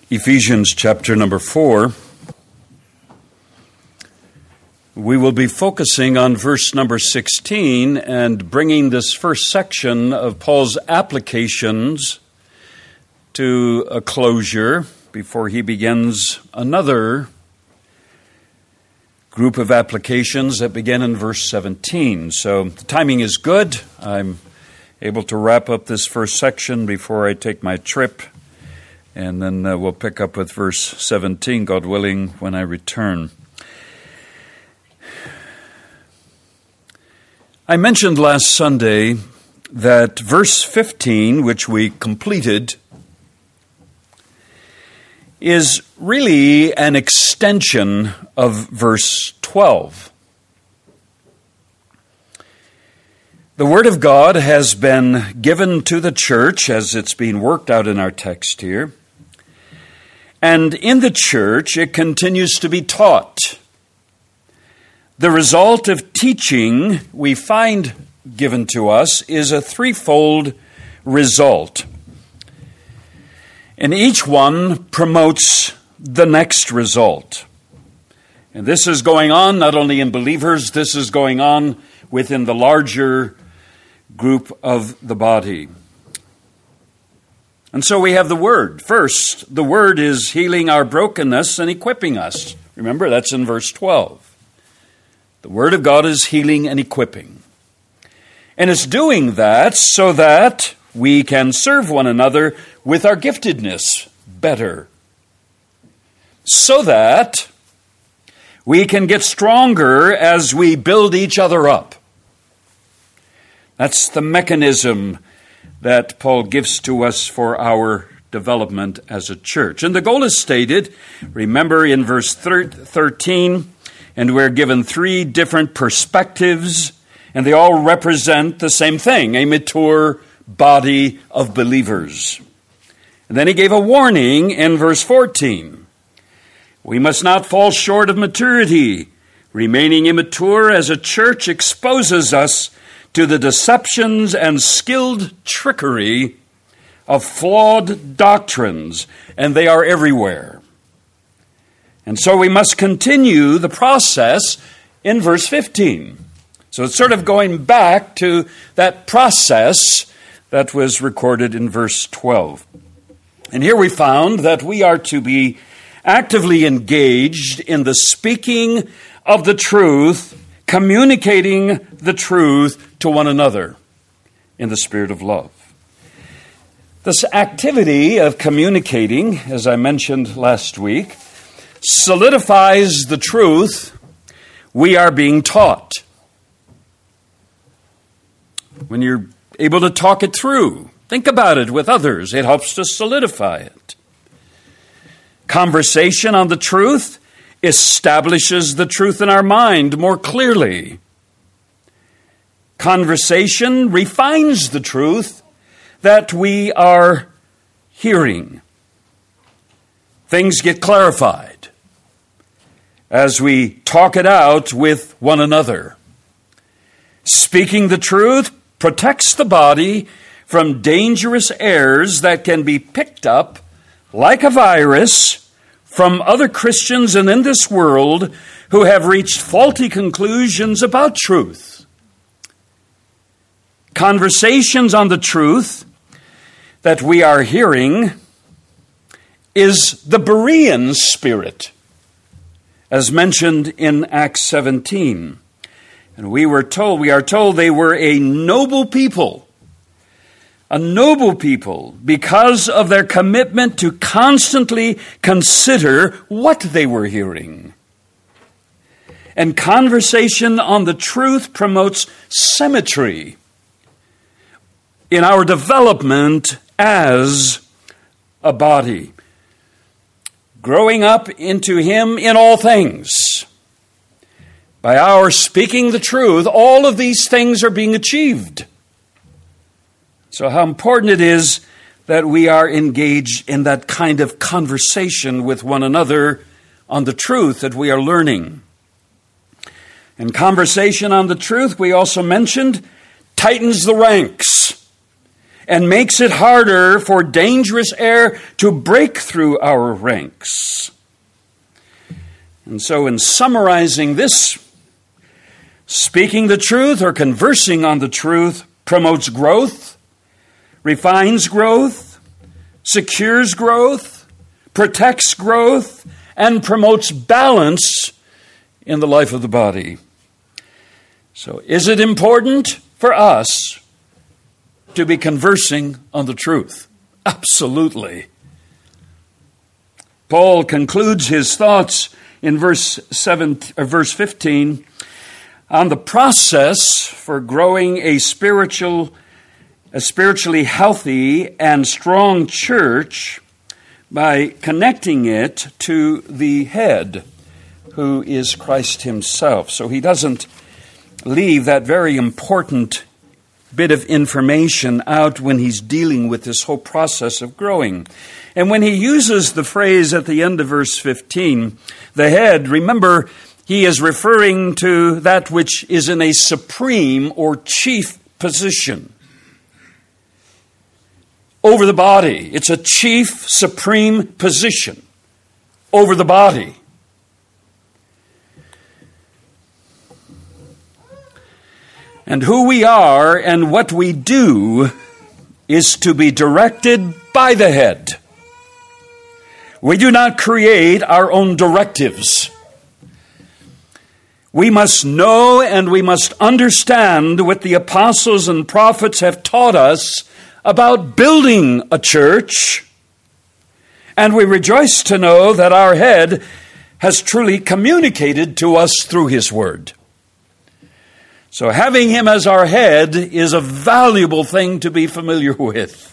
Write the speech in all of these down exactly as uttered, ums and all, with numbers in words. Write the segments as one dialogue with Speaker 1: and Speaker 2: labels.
Speaker 1: Ephesians chapter number four. We will be focusing on verse number sixteen and bringing this first section of Paul's applications to a closure before he begins another group of applications that begin in verse seventeen. So the timing is good. I'm able to wrap up this first section before I take my trip. And then uh, we'll pick up with verse seventeen, God willing, when I return. I mentioned last Sunday that verse fifteen, which we completed, is really an extension of verse twelve. The Word of God has been given to the church as it's being worked out in our text here. And in the church, it continues to be taught. The result of teaching we find given to us is a threefold result. And each one promotes the next result. And this is going on not only in believers, this is going on within the larger group of the body. And so we have the Word. First, the Word is healing our brokenness and equipping us. Remember, that's in verse twelve. The Word of God is healing and equipping. And it's doing that so that we can serve one another with our giftedness better. So that we can get stronger as we build each other up. That's the mechanism that Paul gives to us for our development as a church. And the goal is stated, remember in verse thirteen, and we're given three different perspectives, and they all represent the same thing, a mature body of believers. And then he gave a warning in verse fourteen. We must not fall short of maturity. Remaining immature as a church exposes us to the deceptions and skilled trickery of flawed doctrines, and they are everywhere. And so we must continue the process in verse fifteen. So it's sort of going back to that process that was recorded in verse twelve. And here we found that we are to be actively engaged in the speaking of the truth, communicating the truth to one another in the spirit of love. This activity of communicating, as I mentioned last week, solidifies the truth we are being taught. When you're able to talk it through, think about it with others, it helps to solidify it. Conversation on the truth establishes the truth in our mind more clearly. Conversation refines the truth that we are hearing. Things get clarified as we talk it out with one another. Speaking the truth protects the body from dangerous errors that can be picked up like a virus from other Christians and in this world who have reached faulty conclusions about truth. Conversations on the truth that we are hearing is the Berean spirit, as mentioned in Acts seventeen. And we were told, we are told they were a noble people, a noble people because of their commitment to constantly consider what they were hearing. And conversation on the truth promotes symmetry in our development as a body, growing up into Him in all things. By our speaking the truth, all of these things are being achieved. So how important it is that we are engaged in that kind of conversation with one another on the truth that we are learning. And conversation on the truth, we also mentioned, tightens the ranks and makes it harder for dangerous air to break through our ranks. And so in summarizing this, speaking the truth or conversing on the truth promotes growth, refines growth, secures growth, protects growth, and promotes balance in the life of the body. So is it important for us to be conversing on the truth? Absolutely. Paul concludes his thoughts in verse seven, or verse fifteen on the process for growing a spiritual, a spiritually healthy and strong church by connecting it to the head, who is Christ himself. So he doesn't leave that very important bit of information out when he's dealing with this whole process of growing. And when he uses the phrase at the end of verse fifteen, the head, remember, he is referring to that which is in a supreme or chief position over the body. It's a chief, supreme position over the body. And who we are and what we do is to be directed by the head. We do not create our own directives. We must know and we must understand what the apostles and prophets have taught us about building a church. And we rejoice to know that our head has truly communicated to us through his word. So having him as our head is a valuable thing to be familiar with.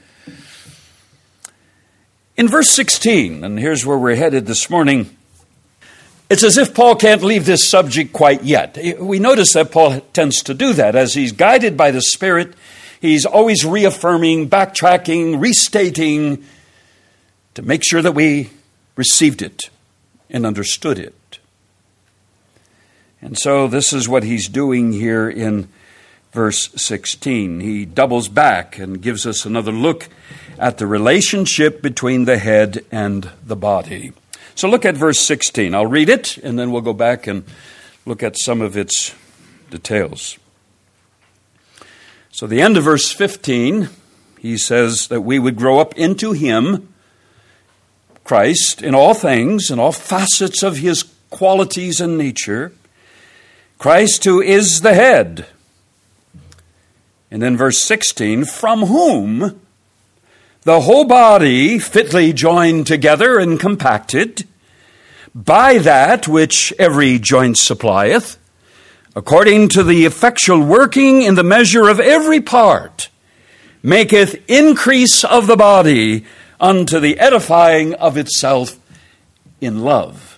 Speaker 1: In verse sixteen, and here's where we're headed this morning, it's as if Paul can't leave this subject quite yet. We notice that Paul tends to do that. As he's guided by the Spirit, he's always reaffirming, backtracking, restating to make sure that we received it and understood it. And so this is what he's doing here in verse sixteen. He doubles back and gives us another look at the relationship between the head and the body. So look at verse sixteen. I'll read it, and then we'll go back and look at some of its details. So the end of verse fifteen, he says that we would grow up into him, Christ, in all things, in all facets of his qualities and nature. Christ, who is the head. And then verse sixteen, from whom the whole body, fitly joined together and compacted, by that which every joint supplieth, according to the effectual working in the measure of every part, maketh increase of the body unto the edifying of itself in love.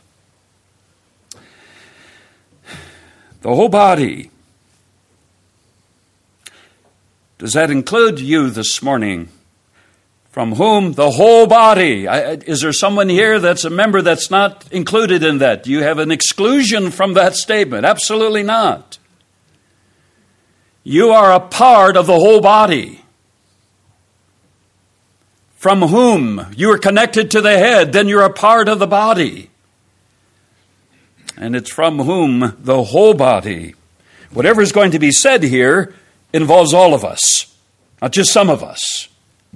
Speaker 1: The whole body. Does that include you this morning? From whom the whole body. Is there someone here that's a member that's not included in that? Do you have an exclusion from that statement? Absolutely not. You are a part of the whole body. From whom you are connected to the head, then you're a part of the body. And it's from whom the whole body. Whatever is going to be said here involves all of us, not just some of us.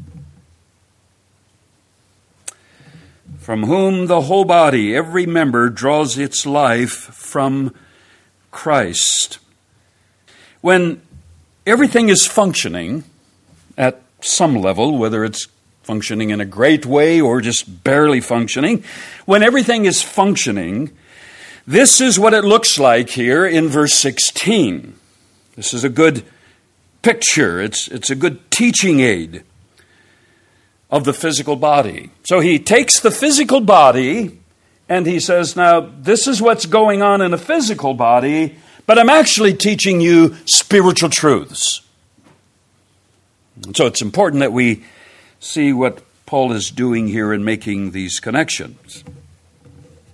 Speaker 1: From whom the whole body, every member, draws its life from Christ. When everything is functioning at some level, whether it's functioning in a great way or just barely functioning, when everything is functioning, this is what it looks like here in verse sixteen. This is a good picture. It's, it's a good teaching aid of the physical body. So he takes the physical body and he says, now, this is what's going on in a physical body, but I'm actually teaching you spiritual truths. And so it's important that we see what Paul is doing here in making these connections.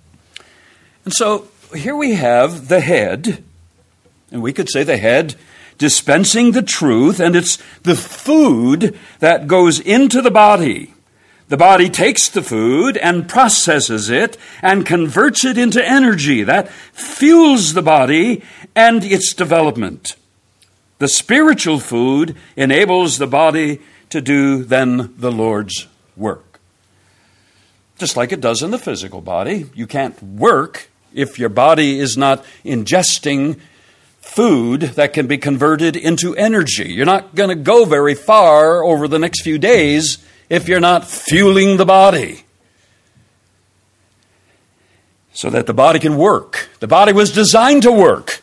Speaker 1: And so here we have the head, and we could say the head dispensing the truth, and it's the food that goes into the body. The body takes the food and processes it and converts it into energy that fuels the body and its development. The spiritual food enables the body to do then the Lord's work. Just like it does in the physical body. You can't work if your body is not ingesting food that can be converted into energy. You're not going to go very far over the next few days if you're not fueling the body so that the body can work. The body was designed to work.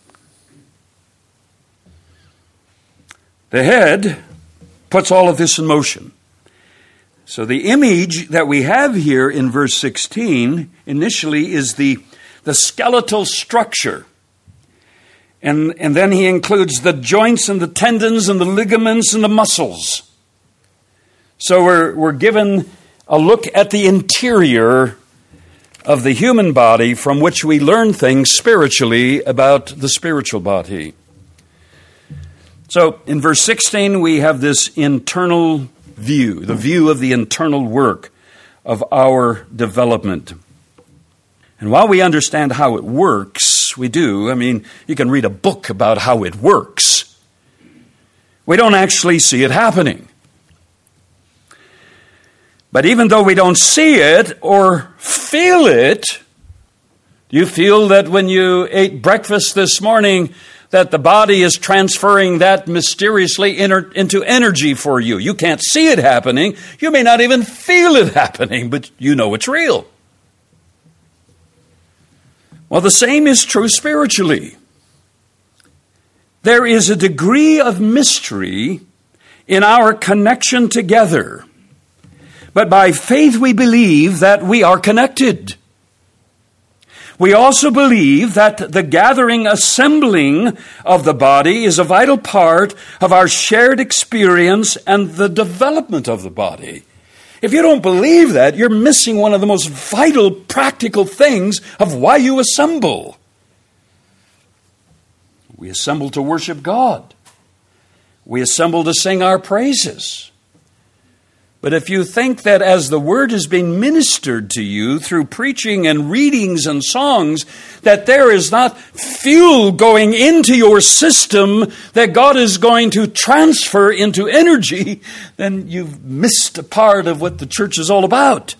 Speaker 1: The head puts all of this in motion. So the image that we have here in verse sixteen initially is the, the skeletal structure. And, and then he includes the joints and the tendons and the ligaments and the muscles. So we're, we're given a look at the interior of the human body from which we learn things spiritually about the spiritual body. So in verse sixteen, we have this internal view, the view of the internal work of our development. And while we understand how it works, we do, I mean, you can read a book about how it works. We don't actually see it happening. But even though we don't see it or feel it, do you feel that when you ate breakfast this morning that the body is transferring that mysteriously into energy for you? You can't see it happening. You may not even feel it happening, but you know it's real. Well, the same is true spiritually. There is a degree of mystery in our connection together. But by faith we believe that we are connected. We also believe that the gathering, assembling of the body is a vital part of our shared experience and the development of the body. If you don't believe that, you're missing one of the most vital, practical things of why you assemble. We assemble to worship God. We assemble to sing our praises. But if you think that as the word is being ministered to you through preaching and readings and songs, that there is not fuel going into your system that God is going to transfer into energy, then you've missed a part of what the church is all about.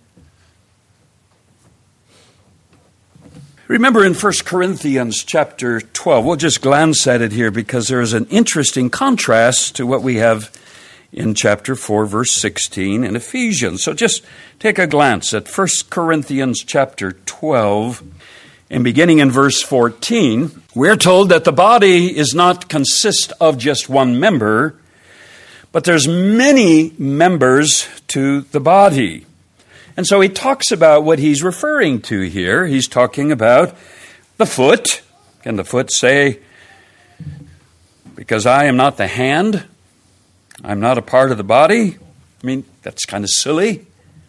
Speaker 1: Remember in First Corinthians chapter twelve, we'll just glance at it here because there is an interesting contrast to what we have in chapter four, verse sixteen in Ephesians. So just take a glance at First Corinthians chapter twelve, and beginning in verse fourteen, we're told that the body is not consist of just one member, but there's many members to the body. And so he talks about what he's referring to here. He's talking about the foot. Can the foot say, because I am not the hand, I'm not a part of the body? I mean, that's kind of silly.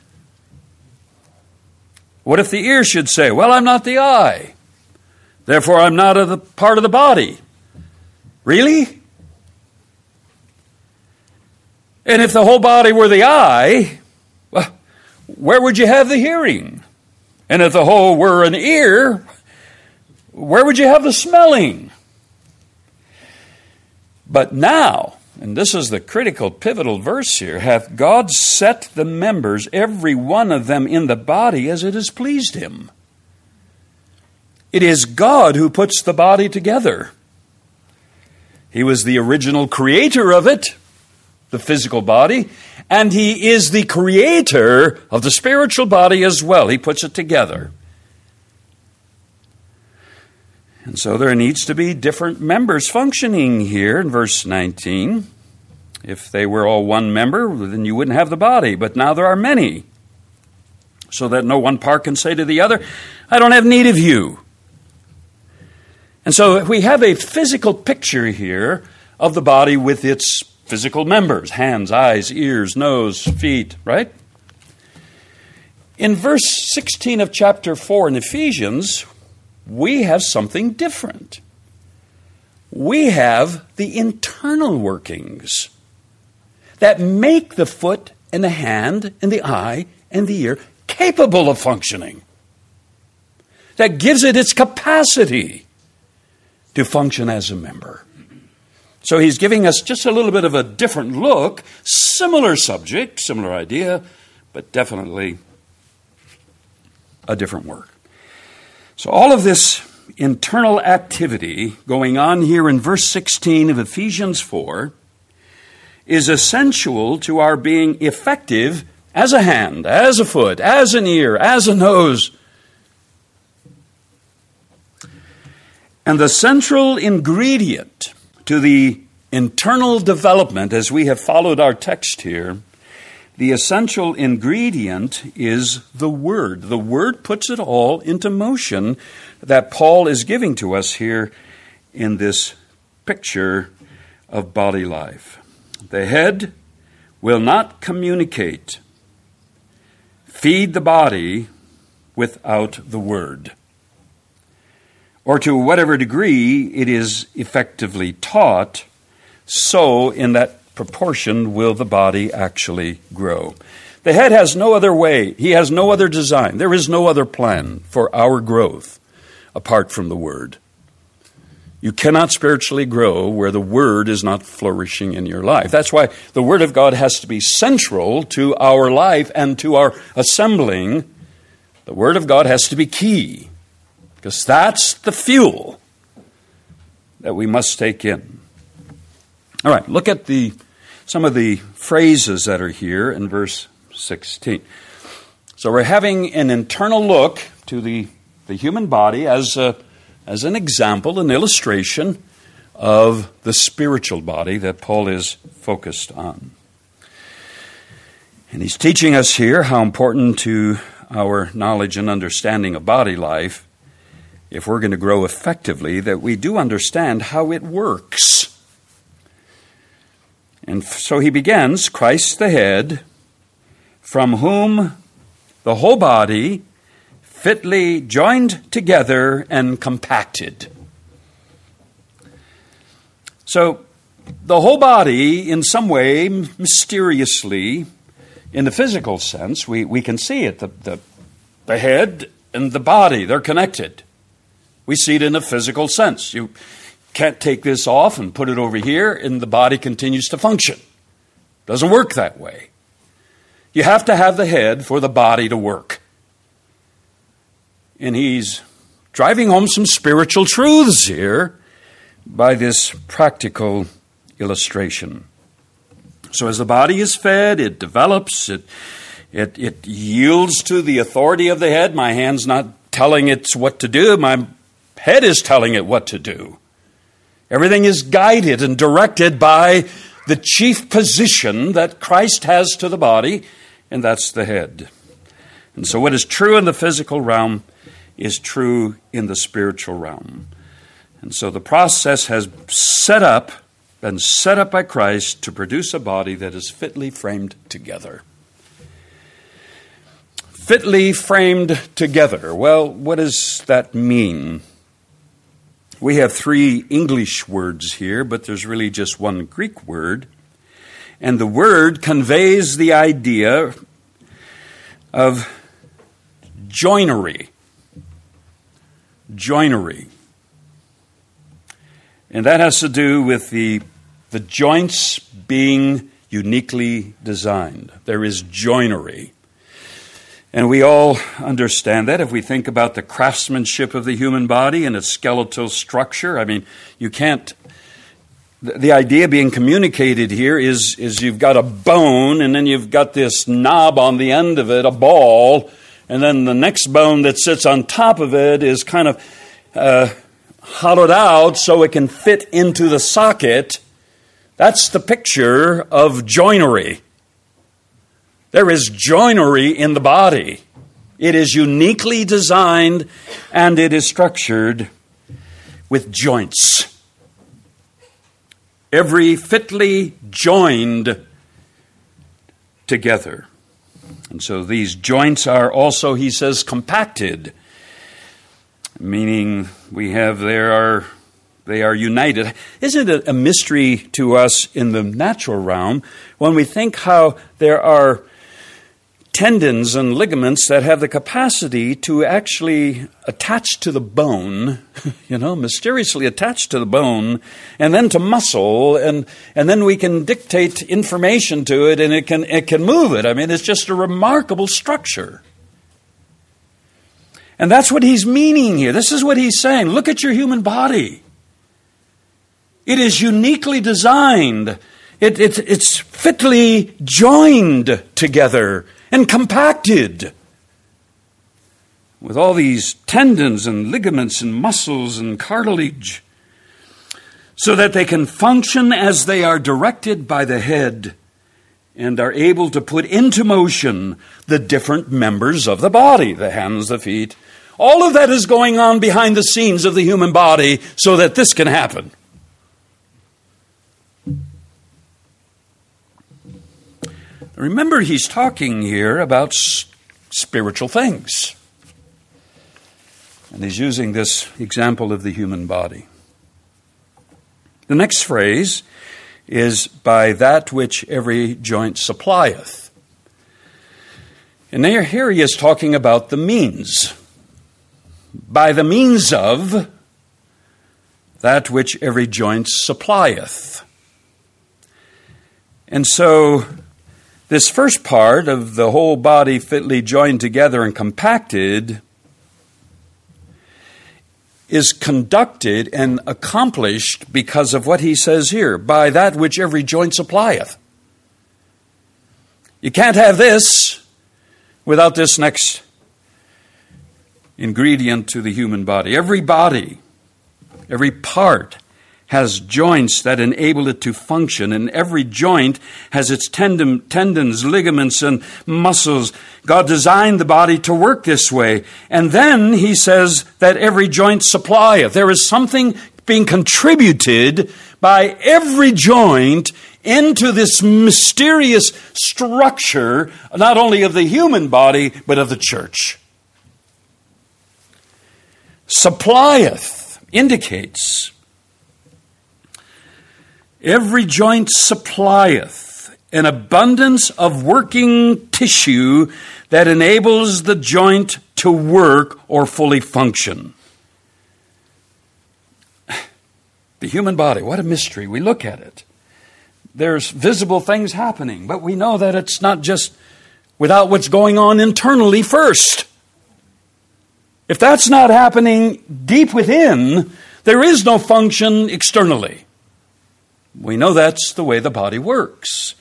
Speaker 1: What if the ear should say, well, I'm not the eye, therefore I'm not a part of the body? Really? And if the whole body were the eye, well, where would you have the hearing? And if the whole were an ear, where would you have the smelling? But now, and this is the critical, pivotal verse here, hath God set the members, every one of them, in the body as it has pleased him. It is God who puts the body together. He was the original creator of it, the physical body, and he is the creator of the spiritual body as well. He puts it together. And so there needs to be different members functioning here in verse nineteen. If they were all one member, then you wouldn't have the body. But now there are many, so that no one part can say to the other, I don't have need of you. And so we have a physical picture here of the body with its physical members, hands, eyes, ears, nose, feet, right? In verse sixteen of chapter four in Ephesians, we have something different. we have the internal workings that make the foot and the hand and the eye and the ear capable of functioning. That gives it its capacity to function as a member. So he's giving us just a little bit of a different look, similar subject, similar idea, but definitely a different work. So all of this internal activity going on here in verse sixteen of Ephesians four is essential to our being effective as a hand, as a foot, as an ear, as a nose. And the central ingredient to the internal development, as we have followed our text here, the essential ingredient is the Word. The Word puts it all into motion that Paul is giving to us here in this picture of body life. The head will not communicate, feed the body without the Word. Or to whatever degree it is effectively taught, so in that proportion will the body actually grow. The head has no other way. He has no other design. There is no other plan for our growth apart from the Word. You cannot spiritually grow where the Word is not flourishing in your life. That's why the Word of God has to be central to our life and to our assembling. The Word of God has to be key, because that's the fuel that we must take in. All right, look at the some of the phrases that are here in verse sixteen. So we're having an internal look to the, the human body as a, as an example, an illustration of the spiritual body that Paul is focused on. And he's teaching us here how important to our knowledge and understanding of body life, if we're going to grow effectively, that we do understand how it works. And so he begins, Christ the head, from whom the whole body, fitly joined together and compacted. So the whole body, in some way, mysteriously, in the physical sense, we, we can see it. The, the, the head and the body, they're connected. We see it in a physical sense. You can't take this off and put it over here and the body continues to function. Doesn't work that way. You have to have the head for the body to work. And he's driving home some spiritual truths here by this practical illustration. So as the body is fed, it develops, it, it, it yields to the authority of the head. My hand's not telling it what to do. My head is telling it what to do. Everything is guided and directed by the chief position that Christ has to the body, and that's the head. And so what is true in the physical realm is true in the spiritual realm. And so the process has set up, been set up by Christ to produce a body that is fitly framed together. Fitly framed together. Well, what does that mean? We have three English words here, but there's really just one Greek word. And the word conveys the idea of joinery. Joinery. And that has to do with the, the joints being uniquely designed. There is joinery. And we all understand that if we think about the craftsmanship of the human body and its skeletal structure. I mean, you can't, the, the idea being communicated here is, is you've got a bone and then you've got this knob on the end of it, a ball, and then the next bone that sits on top of it is kind of uh, hollowed out so it can fit into the socket. That's the picture of joinery. There is joinery in the body. It is uniquely designed and it is structured with joints. Every fitly joined together. And so these joints are also, he says, compacted, meaning we have there our They are united. Isn't it a mystery to us in the natural realm when we think how there are tendons and ligaments that have the capacity to actually attach to the bone, you know, mysteriously attach to the bone, and then to muscle, and, and then we can dictate information to it, and it can, it can move it. I mean, it's just a remarkable structure. And that's what he's meaning here. This is what he's saying. Look at your human body. It is uniquely designed. It, it, it's fitly joined together and compacted with all these tendons and ligaments and muscles and cartilage so that they can function as they are directed by the head and are able to put into motion the different members of the body, the hands, the feet. All of that is going on behind the scenes of the human body so that this can happen. Remember, he's talking here about spiritual things. And he's using this example of the human body. The next phrase is, by that which every joint supplieth. And there, here he is talking about the means. By the means of that which every joint supplieth. And so, this first part of the whole body fitly joined together and compacted is conducted and accomplished because of what he says here, by that which every joint supplieth. You can't have this without this next ingredient to the human body. Every body, every part has joints that enable it to function, and every joint has its tendon, tendons, ligaments, and muscles. God designed the body to work this way. And then he says that every joint supplieth. There is something being contributed by every joint into this mysterious structure, not only of the human body, but of the church. Supplieth indicates every joint supplieth an abundance of working tissue that enables the joint to work or fully function. The human body, what a mystery. We look at it. There's visible things happening, but we know that it's not just without what's going on internally first. If that's not happening deep within, there is no function externally. We know that's the way the body works.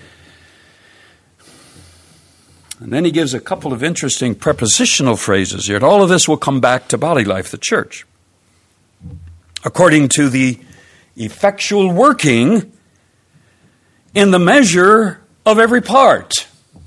Speaker 1: And then he gives a couple of interesting prepositional phrases here. And all of this will come back to Body Life, the church. According to the effectual working in the measure of every part.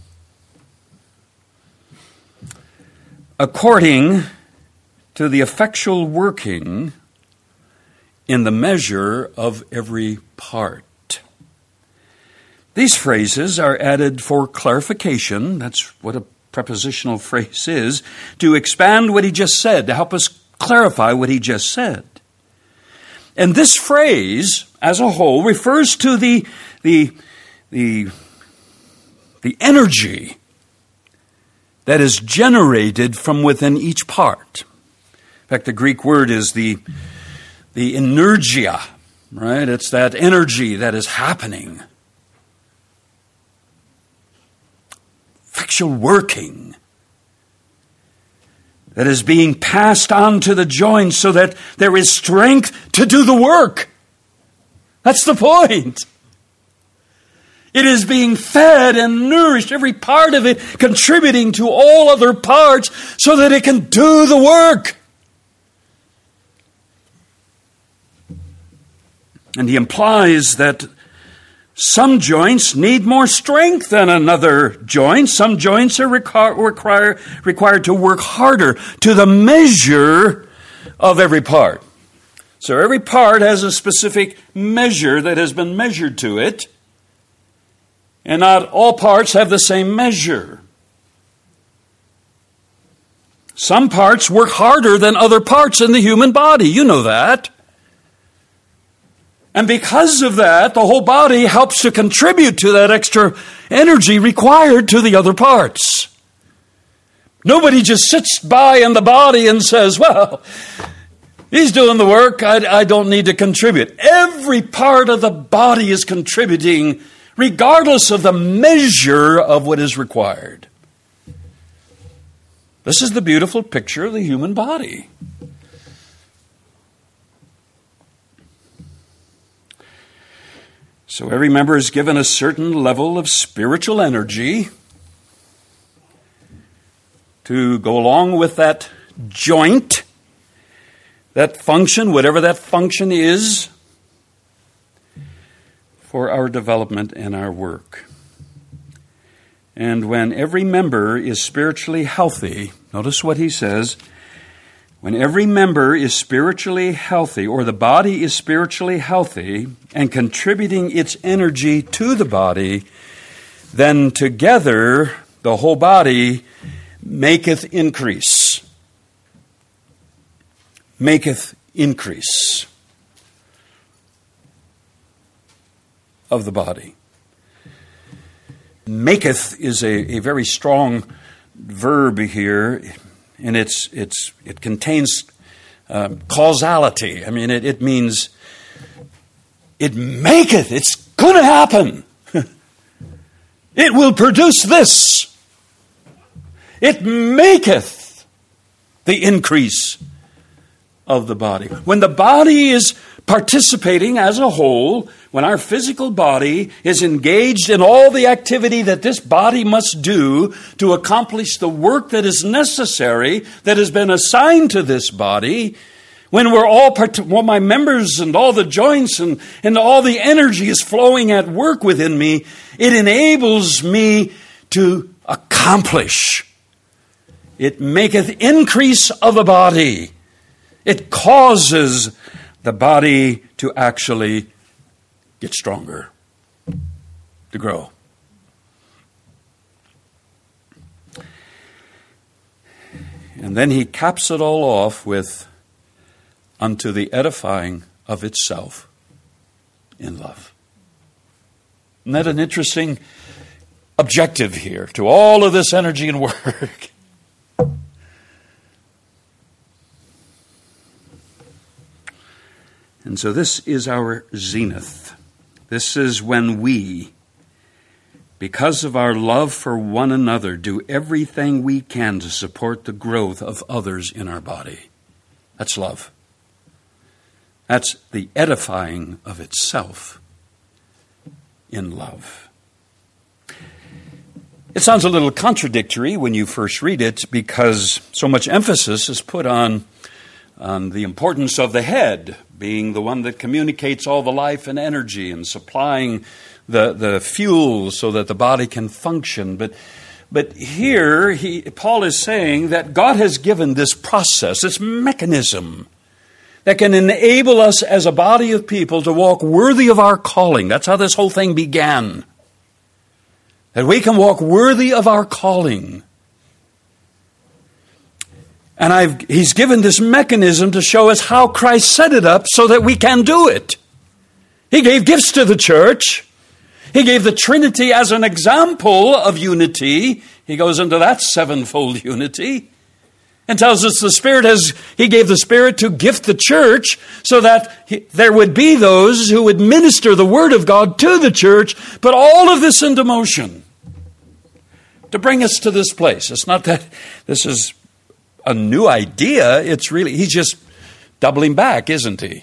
Speaker 1: According to the effectual working in the measure of every part. These phrases are added for clarification. That's what a prepositional phrase is. To expand what he just said, to help us clarify what he just said. And this phrase, as a whole, refers to the, the, the, the energy that is generated from within each part. In fact, the Greek word is the The energia, right? It's that energy that is happening. Effectual working that is being passed on to the joints so that there is strength to do the work. That's the point. It is being fed and nourished, every part of it contributing to all other parts so that it can do the work. And he implies that some joints need more strength than another joint. Some joints are require, require, required to work harder to the measure of every part. So every part has a specific measure that has been measured to it. And not all parts have the same measure. Some parts work harder than other parts in the human body. You know that. And because of that, the whole body helps to contribute to that extra energy required to the other parts. Nobody just sits by in the body and says, well, he's doing the work, I, I don't need to contribute. Every part of the body is contributing regardless of the measure of what is required. This is the beautiful picture of the human body. So every member is given a certain level of spiritual energy to go along with that joint, that function, whatever that function is, for our development and our work. And when every member is spiritually healthy, notice what he says, when every member is spiritually healthy, or the body is spiritually healthy, and contributing its energy to the body, then together the whole body maketh increase. Maketh increase of the body. Maketh is a, a very strong verb here, and it's it's it contains uh, causality. I mean, it, it means it maketh. It's going to happen. It will produce this. It maketh the increase of the body. When the body is participating as a whole, when our physical body is engaged in all the activity that this body must do to accomplish the work that is necessary, that has been assigned to this body, when we're all, part- well, my members and all the joints and, and all the energy is flowing at work within me, it enables me to accomplish. It maketh increase of the body. It causes the body to actually get stronger, to grow. And then he caps it all off with, unto the edifying of itself in love. Isn't that an interesting objective here to all of this energy and work? And so this is our zenith. This is when we, because of our love for one another, do everything we can to support the growth of others in our body. That's love. That's the edifying of itself in love. It sounds a little contradictory when you first read it because so much emphasis is put on, on the importance of the head being the one that communicates all the life and energy and supplying the, the fuel so that the body can function. But but here he, Paul is saying that God has given this process, this mechanism that can enable us as a body of people to walk worthy of our calling. That's how this whole thing began. That we can walk worthy of our calling. And I've, he's given this mechanism to show us how Christ set it up so that we can do it. He gave gifts to the church. He gave the Trinity as an example of unity. He goes into that sevenfold unity and tells us the Spirit has, he gave the Spirit to gift the church so that he, there would be those who would minister the Word of God to the church, but all of this into motion to bring us to this place. It's not that this is a new idea. It's really, he's just doubling back, isn't he?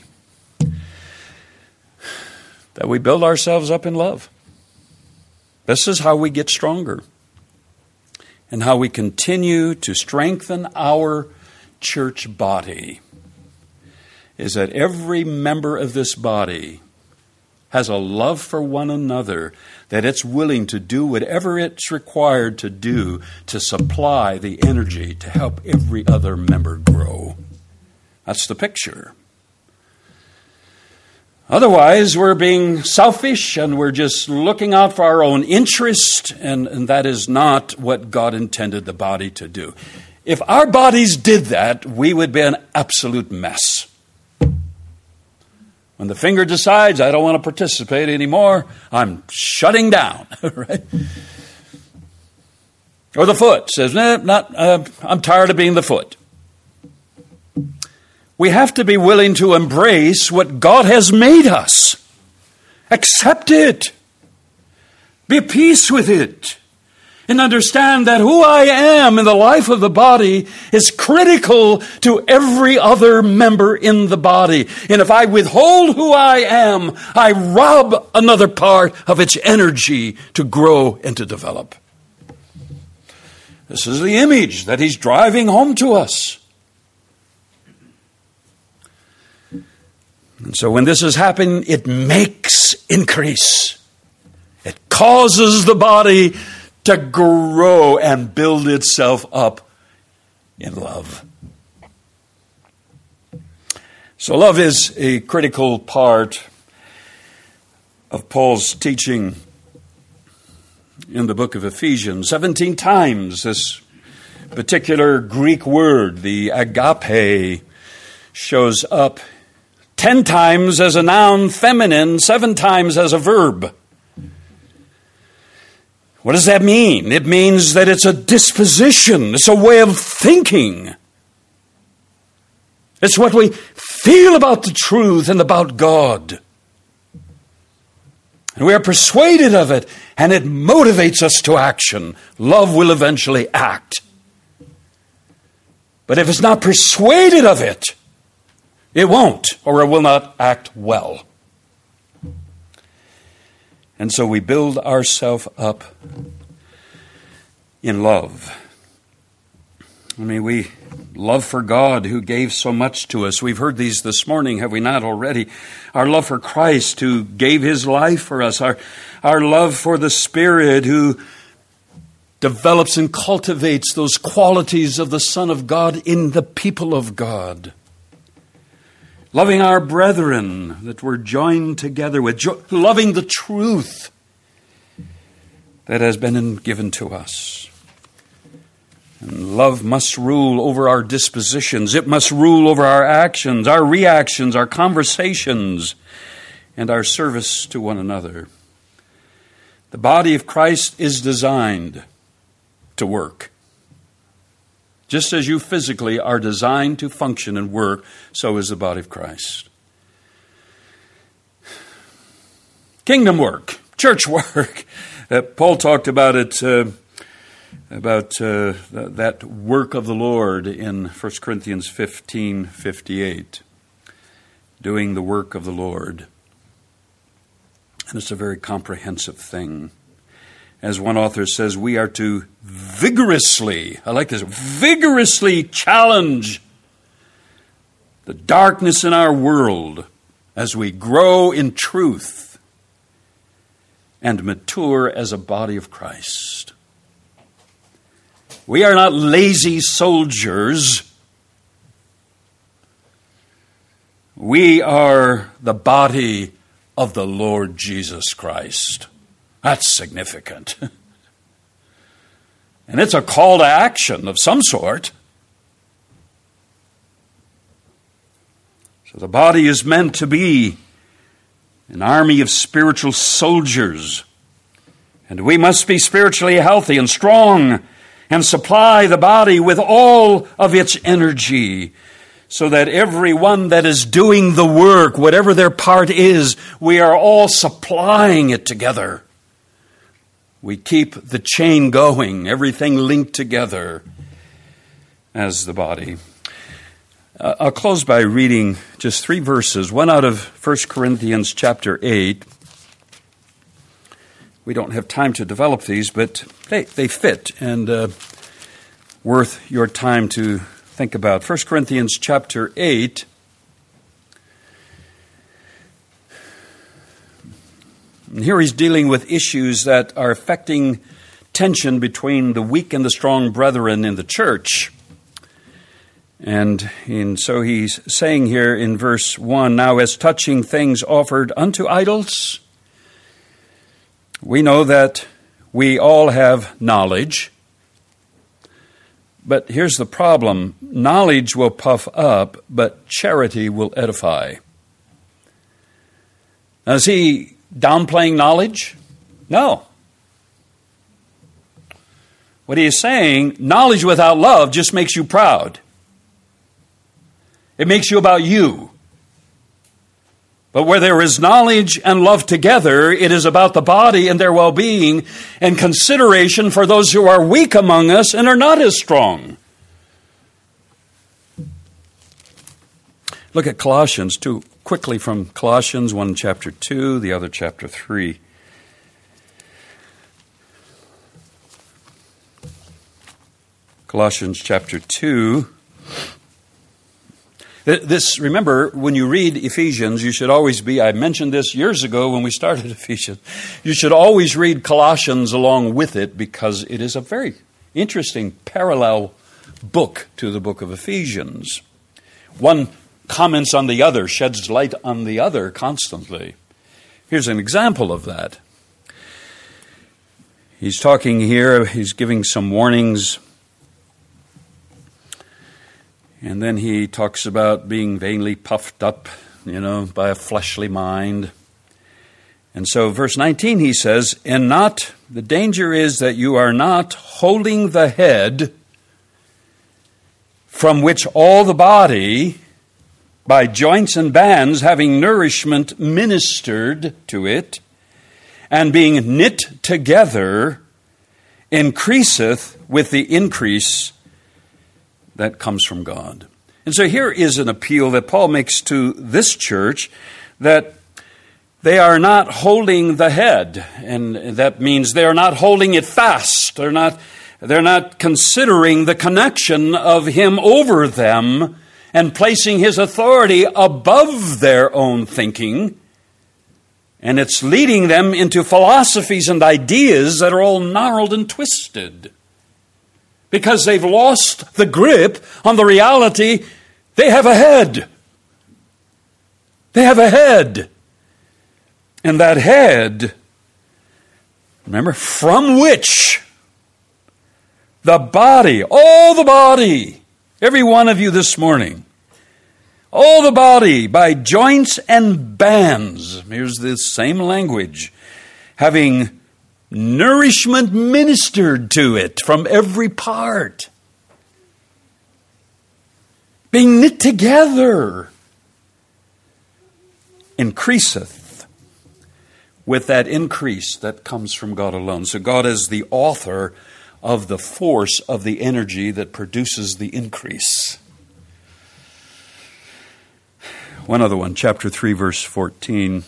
Speaker 1: That we build ourselves up in love. This is how we get stronger and how we continue to strengthen our church body, is that every member of this body has a love for one another, that it's willing to do whatever it's required to do to supply the energy to help every other member grow. That's the picture. Otherwise, we're being selfish and we're just looking out for our own interest, and, and that is not what God intended the body to do. If our bodies did that, we would be an absolute mess. When the finger decides, I don't want to participate anymore, I'm shutting down, right? Or the foot says, nah, not, uh, I'm tired of being the foot. We have to be willing to embrace what God has made us. Accept it. Be at peace with it. And understand that who I am in the life of the body is critical to every other member in the body. And if I withhold who I am, I rob another part of its energy to grow and to develop. This is the image that he's driving home to us. And so when this has happened, it makes increase. It causes the body to grow and build itself up in love. So love is a critical part of Paul's teaching in the book of Ephesians. Seventeen times this particular Greek word, the agape, shows up. Ten times as a noun feminine, seven times as a verb. What does that mean? It means that it's a disposition. It's a way of thinking. It's what we feel about the truth and about God. And we are persuaded of it, and it motivates us to action. Love will eventually act. But if it's not persuaded of it, it won't, or it will not act well. And so we build ourselves up in love. I mean, we love for God who gave so much to us. We've heard these this morning, have we not already? Our love for Christ who gave his life for us. Our, our love for the Spirit who develops and cultivates those qualities of the Son of God in the people of God. Loving our brethren that we're joined together with. Jo- loving the truth that has been given to us. And love must rule over our dispositions. It must rule over our actions, our reactions, our conversations, and our service to one another. The body of Christ is designed to work. Just as you physically are designed to function and work, so is the body of Christ. Kingdom work, church work. Uh, Paul talked about it, uh, about uh, that work of the Lord in First Corinthians fifteen fifty-eight. Doing the work of the Lord. And it's a very comprehensive thing. As one author says, we are to vigorously, I like this, vigorously challenge the darkness in our world as we grow in truth and mature as a body of Christ. We are not lazy soldiers. We are the body of the Lord Jesus Christ. That's significant. And it's a call to action of some sort. So the body is meant to be an army of spiritual soldiers. And we must be spiritually healthy and strong and supply the body with all of its energy so that everyone that is doing the work, whatever their part is, we are all supplying it together. We keep the chain going, everything linked together as the body. Uh, I'll close by reading just three verses, one out of First Corinthians chapter eight. We don't have time to develop these, but they, they fit and uh, worth your time to think about. First Corinthians chapter eight. And here he's dealing with issues that are affecting tension between the weak and the strong brethren in the church. And, and so he's saying here in verse one, now as touching things offered unto idols, we know that we all have knowledge. But here's the problem. Knowledge will puff up, but charity will edify. Now, is he downplaying knowledge? No. What he is saying, knowledge without love just makes you proud. It makes you about you. But where there is knowledge and love together, it is about the body and their well-being and consideration for those who are weak among us and are not as strong. Look at Colossians two, quickly from Colossians, one chapter two, the other chapter three. Colossians chapter two. This, remember, when you read Ephesians, you should always be, I mentioned this years ago when we started Ephesians, you should always read Colossians along with it because it is a very interesting parallel book to the book of Ephesians. One comments on the other, sheds light on the other constantly. Here's an example of that. He's talking here, he's giving some warnings. And then he talks about being vainly puffed up, you know, by a fleshly mind. And so verse nineteen, he says, and not, the danger is that you are not holding the head from which all the body, by joints and bands, having nourishment ministered to it, and being knit together, increaseth with the increase that comes from God. And so here is an appeal that Paul makes to this church, that they are not holding the head, and that means they are not holding it fast. They're not, they're not considering the connection of him over them and placing his authority above their own thinking. And it's leading them into philosophies and ideas that are all gnarled and twisted, because they've lost the grip on the reality they have a head. They have a head. And that head, remember, from which the body, all the body, every one of you this morning, all the body by joints and bands, here's this same language, having nourishment ministered to it from every part, being knit together, increaseth with that increase that comes from God alone. So God is the author of the force of the energy that produces the increase. One other one, chapter three, verse fourteen.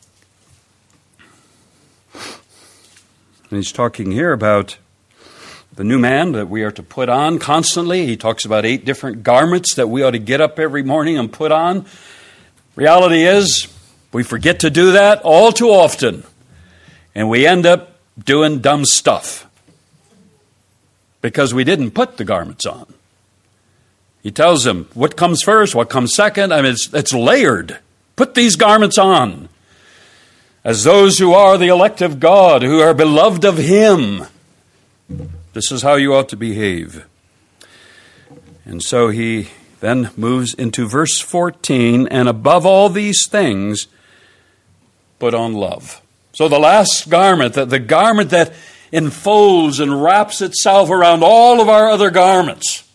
Speaker 1: And he's talking here about the new man that we are to put on constantly. He talks about eight different garments that we ought to get up every morning and put on. Reality is, we forget to do that all too often. And we end up doing dumb stuff because we didn't put the garments on. He tells them what comes first, what comes second. I mean, it's, it's layered. Put these garments on as those who are the elect of God, who are beloved of him. This is how you ought to behave. And so he then moves into verse fourteen, and above all these things, put on love. So the last garment, the, the garment that enfolds and wraps itself around all of our other garments,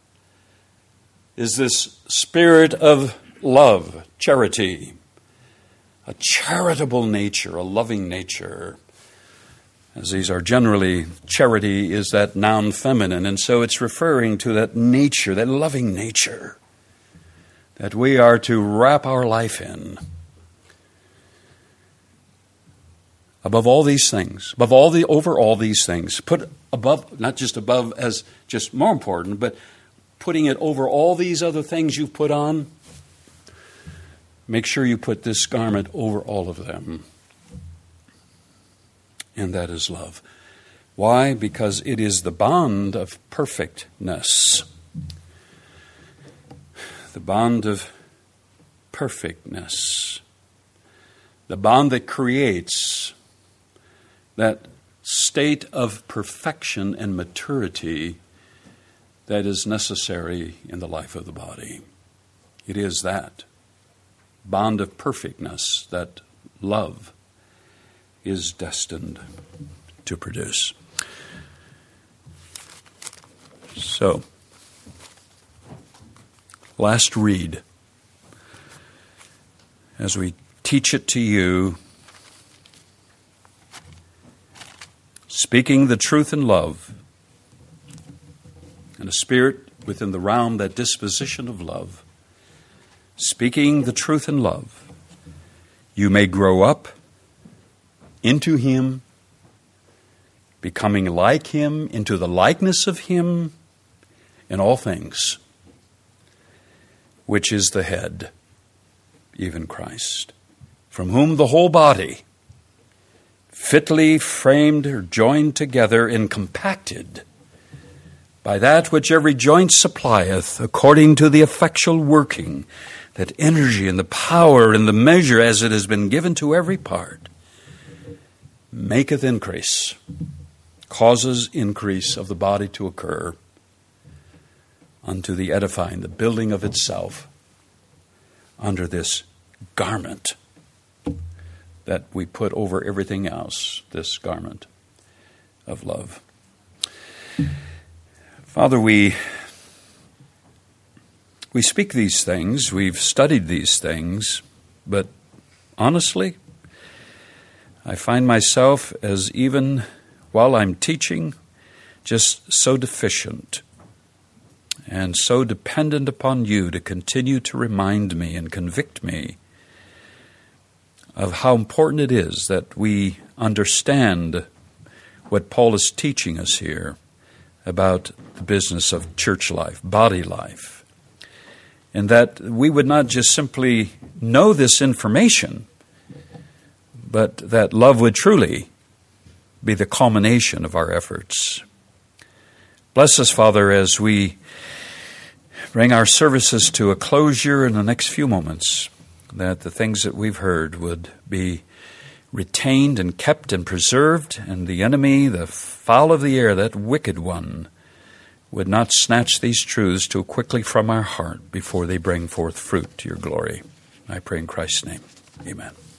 Speaker 1: is this spirit of love, charity, a charitable nature, a loving nature. As these are generally, charity is that noun feminine, and so it's referring to that nature, that loving nature, that we are to wrap our life in. Above all these things, above all the, over all these things, put above, not just above as just more important, but putting it over all these other things you've put on, make sure you put this garment over all of them. And that is love. Why? Because it is the bond of perfectness. The bond of perfectness. The bond that creates that state of perfection and maturity that is necessary in the life of the body. It is that bond of perfectness that love is destined to produce. So, last read. As we teach it to you, speaking the truth in love, and a spirit within the realm, that disposition of love, speaking the truth in love, you may grow up into Him, becoming like Him, into the likeness of Him in all things, which is the head, even Christ, from whom the whole body, fitly framed or joined together and compacted by that which every joint supplieth, according to the effectual working, that energy and the power and the measure as it has been given to every part, maketh increase, causes increase of the body to occur unto the edifying, the building of itself under this garment that we put over everything else, this garment of love. Father, we we speak these things, we've studied these things, but honestly, I find myself, as even while I'm teaching, just so deficient and so dependent upon you to continue to remind me and convict me of how important it is that we understand what Paul is teaching us here about the business of church life, body life, and that we would not just simply know this information, but that love would truly be the culmination of our efforts. Bless us, Father, as we bring our services to a closure in the next few moments, that the things that we've heard would be retained and kept and preserved, and the enemy, the fowl of the air, that wicked one, would not snatch these truths too quickly from our heart before they bring forth fruit to your glory. I pray in Christ's name. Amen.